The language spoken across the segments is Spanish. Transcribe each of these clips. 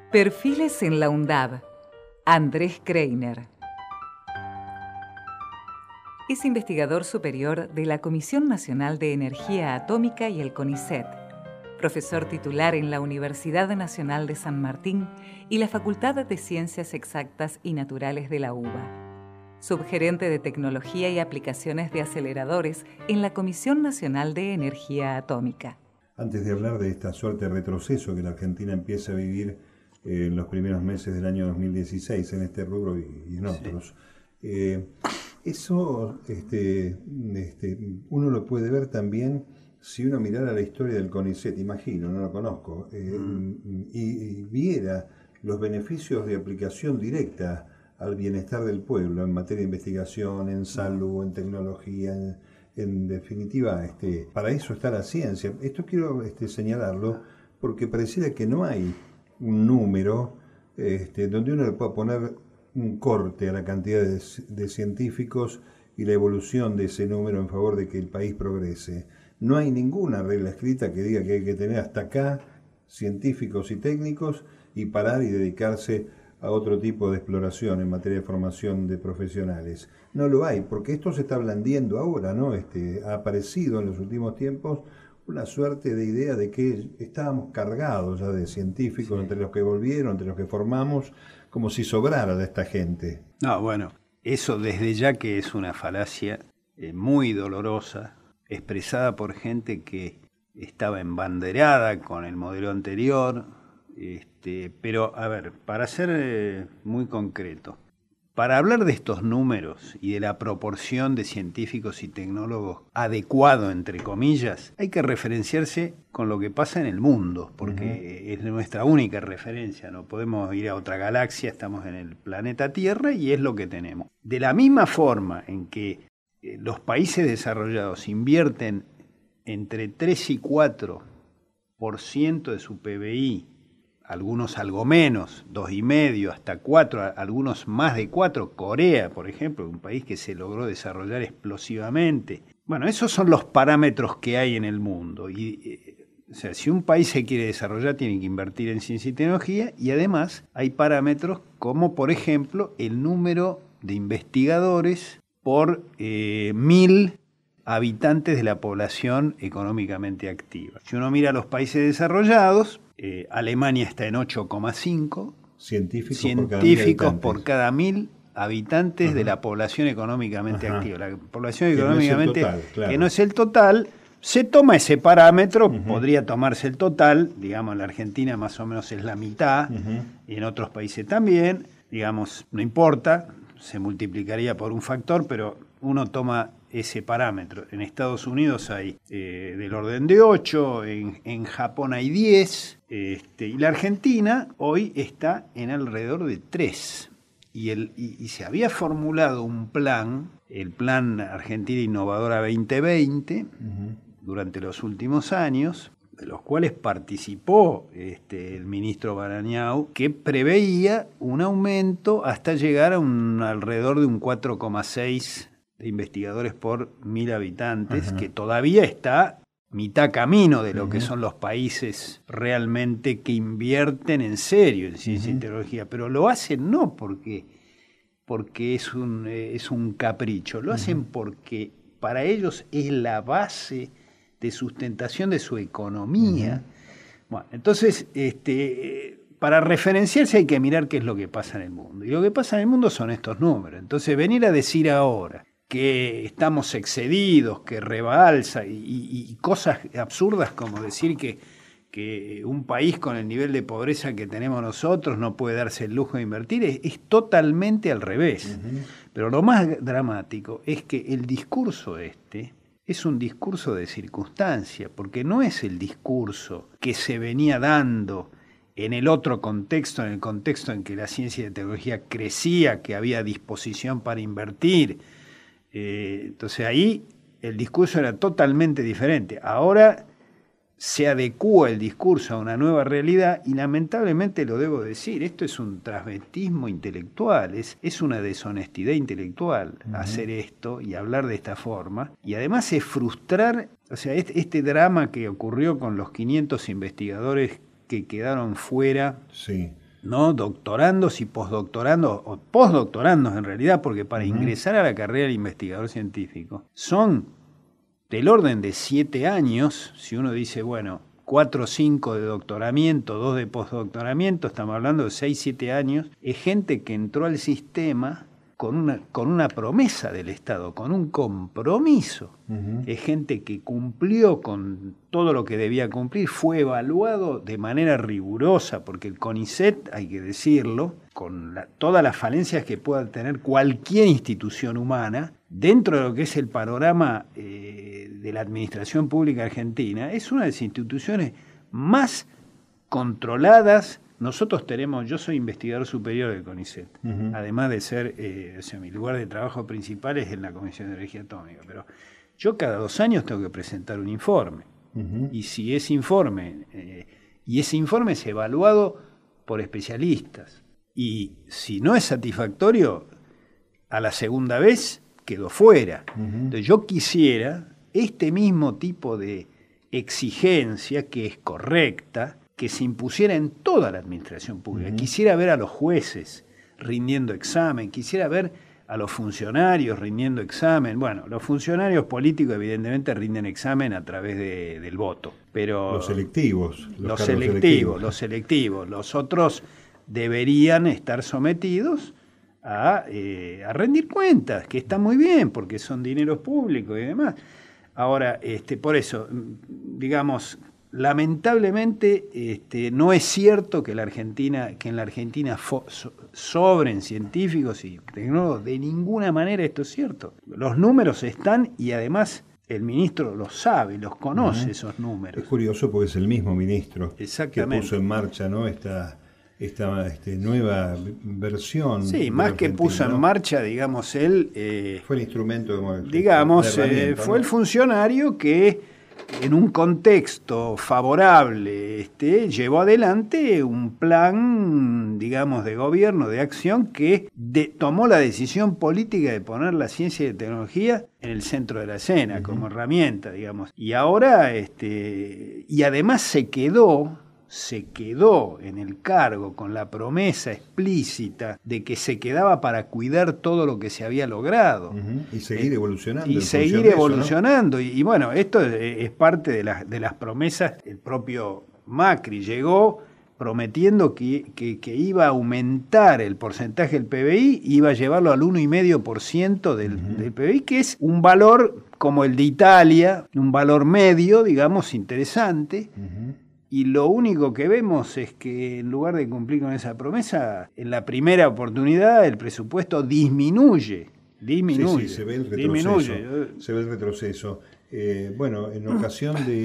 Perfiles en la UNDAB. Andrés Kreiner. Es investigador superior de la Comisión Nacional de Energía Atómica y el CONICET, profesor titular en la Universidad Nacional de San Martín y la Facultad de Ciencias Exactas y Naturales de la UBA, subgerente de Tecnología y Aplicaciones de Aceleradores en la Comisión Nacional de Energía Atómica. Antes de hablar de esta suerte de retroceso que la Argentina empieza a vivir en los primeros meses del año 2016 en este rubro y en otros, eso uno lo puede ver también si uno mirara la historia del CONICET, imagino, no lo conozco, y viera los beneficios de aplicación directa al bienestar del pueblo en materia de investigación, en salud, en tecnología, en definitiva, para eso está la ciencia. Esto quiero señalarlo porque pareciera que no hay un número donde uno le pueda poner un corte a la cantidad de científicos y la evolución de ese número en favor de que el país progrese. No hay ninguna regla escrita que diga que hay que tener hasta acá científicos y técnicos y parar y dedicarse a otro tipo de exploración en materia de formación de profesionales. No lo hay, porque esto se está blandiendo ahora, ¿no? Ha aparecido en los últimos tiempos una suerte de idea de que estábamos cargados ya de científicos, sí, entre los que volvieron, entre los que formamos, como si sobrara de esta gente. No, bueno, eso desde ya que es una falacia muy dolorosa, expresada por gente que estaba embanderada con el modelo anterior, pero a ver, para ser muy concreto, para hablar de estos números y de la proporción de científicos y tecnólogos adecuado, entre comillas, hay que referenciarse con lo que pasa en el mundo, porque es nuestra única referencia, no podemos ir a otra galaxia, estamos en el planeta Tierra y es lo que tenemos. De la misma forma en que los países desarrollados invierten entre 3 y 4% de su PBI, algunos algo menos, 2,5 hasta 4, algunos más de 4, Corea, por ejemplo, un país que se logró desarrollar explosivamente. Bueno, esos son los parámetros que hay en el mundo. O sea, si un país se quiere desarrollar, tiene que invertir en ciencia y tecnología, y además hay parámetros como, por ejemplo, el número de investigadores por 1.000 habitantes de la población económicamente activa. Si uno mira los países desarrollados, Alemania está en 8,5 científicos por cada 1.000 habitantes de la población económicamente activa. La población económicamente, que no es el total, se toma ese parámetro, podría tomarse el total, digamos en la Argentina más o menos es la mitad, y en otros países también, digamos, no importa, se multiplicaría por un factor, pero uno toma ese parámetro. En Estados Unidos hay del orden de 8, en Japón hay 10, y la Argentina hoy está en alrededor de 3. Y se había formulado un plan, el Plan Argentina Innovadora 2020, durante los últimos años, de los cuales participó el ministro Barañao, que preveía un aumento hasta llegar a alrededor de un 4,6 de investigadores por 1.000 habitantes, que todavía está mitad camino de lo que son los países realmente que invierten en serio en ciencia y tecnología, pero lo hacen no porque es un capricho, lo hacen porque para ellos es la base de sustentación de su economía. Bueno, entonces, para referenciarse hay que mirar qué es lo que pasa en el mundo. Y lo que pasa en el mundo son estos números. Entonces, venir a decir ahora que estamos excedidos, que rebalsa y cosas absurdas como decir que un país con el nivel de pobreza que tenemos nosotros no puede darse el lujo de invertir, es totalmente al revés. Pero lo más dramático es que el discurso es un discurso de circunstancia, porque no es el discurso que se venía dando en el otro contexto, en el contexto en que la ciencia y la tecnología crecía, que había disposición para invertir. Entonces ahí el discurso era totalmente diferente. Ahora se adecúa el discurso a una nueva realidad y lamentablemente lo debo decir, esto es un transventismo intelectual, es una deshonestidad intelectual hacer esto y hablar de esta forma, y además es frustrar, o sea, este drama que ocurrió con los 500 investigadores que quedaron fuera ¿no? Doctorandos y postdoctorandos, o postdoctorandos en realidad, porque para ingresar a la carrera de investigador científico son del orden de 7 años, si uno dice, bueno, 4 o 5 de doctoramiento, 2 de postdoctoramiento, estamos hablando de 6, 7 años, es gente que entró al sistema con una promesa del Estado, con un compromiso. Es gente que cumplió con todo lo que debía cumplir, fue evaluado de manera rigurosa, porque el CONICET, hay que decirlo, con todas las falencias que pueda tener cualquier institución humana, dentro de lo que es el panorama de la administración pública argentina, es una de las instituciones más controladas. Nosotros yo soy investigador superior del CONICET, además de ser, mi lugar de trabajo principal es en la Comisión de Energía Atómica, pero yo cada 2 años tengo que presentar un informe, y si ese informe, es evaluado por especialistas, y si no es satisfactorio, a la segunda vez quedó fuera. Entonces yo quisiera este mismo tipo de exigencia, que es correcta, que se impusiera en toda la administración pública. Quisiera ver a los jueces rindiendo examen, quisiera ver a los funcionarios rindiendo examen. Bueno, los funcionarios políticos evidentemente rinden examen a través del voto, pero los selectivos. Los selectivos. Los otros deberían estar sometidos a rendir cuentas, que está muy bien, porque son dineros públicos y demás. Ahora, por eso, digamos, lamentablemente no es cierto que en la Argentina sobren científicos y tecnólogos. De ninguna manera esto es cierto. Los números están, y además el ministro los sabe, los conoce, esos números. Es curioso porque es el mismo ministro que puso en marcha, ¿no?, esta nueva versión. Sí, más que puso en marcha, digamos, él... fue el instrumento, fue el funcionario que en un contexto favorable llevó adelante un plan, digamos, de gobierno, de acción, que tomó la decisión política de poner la ciencia y la tecnología en el centro de la escena, como herramienta, digamos. Y ahora, y además se quedó en el cargo con la promesa explícita de que se quedaba para cuidar todo lo que se había logrado. Y seguir evolucionando. ¿No? Y bueno, esto es parte de las promesas. El propio Macri llegó prometiendo que iba a aumentar el porcentaje del PBI, iba a llevarlo al 1,5% del PBI, que es un valor como el de Italia, un valor medio, digamos, interesante. Y lo único que vemos es que en lugar de cumplir con esa promesa, en la primera oportunidad el presupuesto disminuye. Sí, se ve el retroceso. Bueno, en ocasión de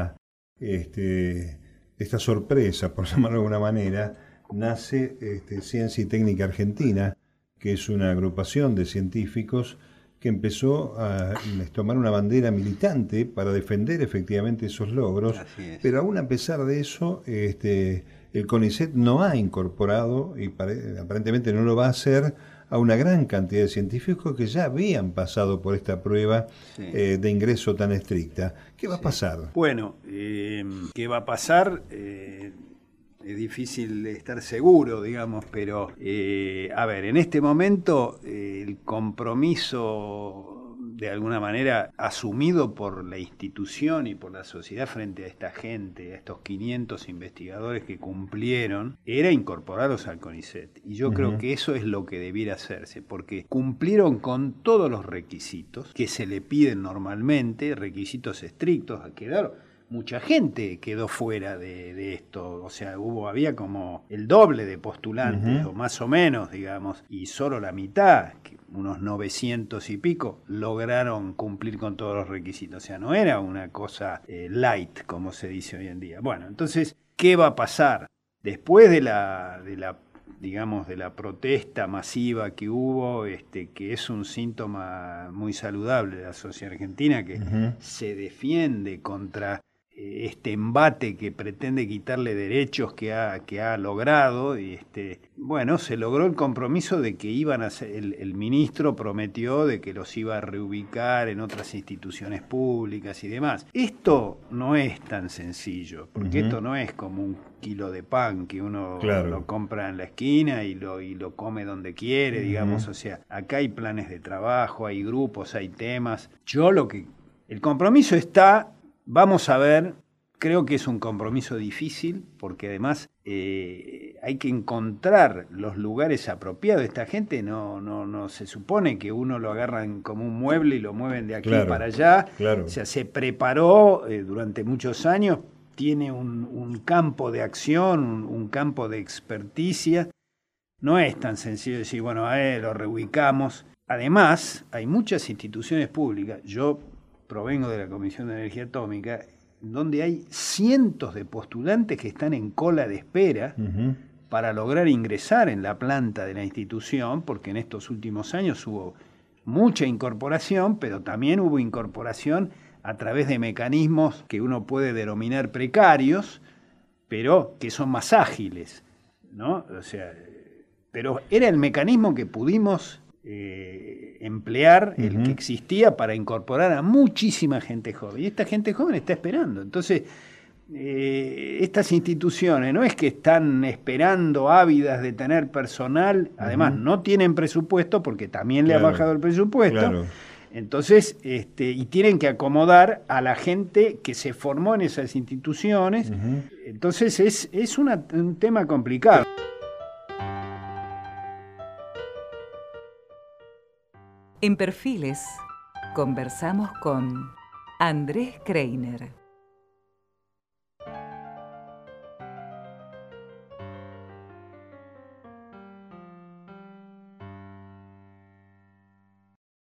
esta sorpresa, por llamarlo de alguna manera, nace Ciencia y Técnica Argentina, que es una agrupación de científicos que empezó a tomar una bandera militante para defender efectivamente esos logros, pero aún a pesar de eso, el CONICET no ha incorporado, y aparentemente no lo va a hacer, a una gran cantidad de científicos que ya habían pasado por esta prueba de ingreso tan estricta. ¿Qué va a pasar? Bueno, ¿qué va a pasar? Es difícil estar seguro, digamos, pero a ver, en este momento el compromiso de alguna manera asumido por la institución y por la sociedad frente a esta gente, a estos 500 investigadores que cumplieron, era incorporarlos al CONICET. Y yo creo que eso es lo que debiera hacerse, porque cumplieron con todos los requisitos que se le piden normalmente, requisitos estrictos. Mucha gente quedó fuera de esto, o sea, había como el doble de postulantes, o más o menos, digamos, y solo la mitad, unos 900 y pico, lograron cumplir con todos los requisitos. O sea, no era una cosa light, como se dice hoy en día. Bueno, entonces, ¿qué va a pasar? Después de la protesta masiva que hubo, que es un síntoma muy saludable de la sociedad argentina, que se defiende contra este embate que pretende quitarle derechos que ha logrado. Y bueno, se logró el compromiso de que iban a ser, el ministro prometió de que los iba a reubicar en otras instituciones públicas y demás. Esto no es tan sencillo, porque esto no es como un kilo de pan que uno lo compra en la esquina y lo come donde quiere, digamos. O sea, acá hay planes de trabajo, hay grupos, hay temas. El compromiso está. Vamos a ver, creo que es un compromiso difícil porque además hay que encontrar los lugares apropiados. Esta gente no se supone que uno lo agarran como un mueble y lo mueven de aquí para allá. O sea, se preparó durante muchos años, tiene un campo de acción, un campo de experticia. No es tan sencillo decir, bueno, lo reubicamos. Además, hay muchas instituciones públicas. Yo provengo de la Comisión de Energía Atómica, donde hay cientos de postulantes que están en cola de espera para lograr ingresar en la planta de la institución, porque en estos últimos años hubo mucha incorporación, pero también hubo incorporación a través de mecanismos que uno puede denominar precarios, pero que son más ágiles, ¿no? O sea, pero era el mecanismo que pudimos emplear, el que existía para incorporar a muchísima gente joven. Y esta gente joven está esperando. Entonces, estas instituciones no es que están esperando ávidas de tener personal, además no tienen presupuesto porque también le ha bajado el presupuesto. Entonces, y tienen que acomodar a la gente que se formó en esas instituciones. Entonces, es un tema complicado. En Perfiles conversamos con Andrés Kreiner.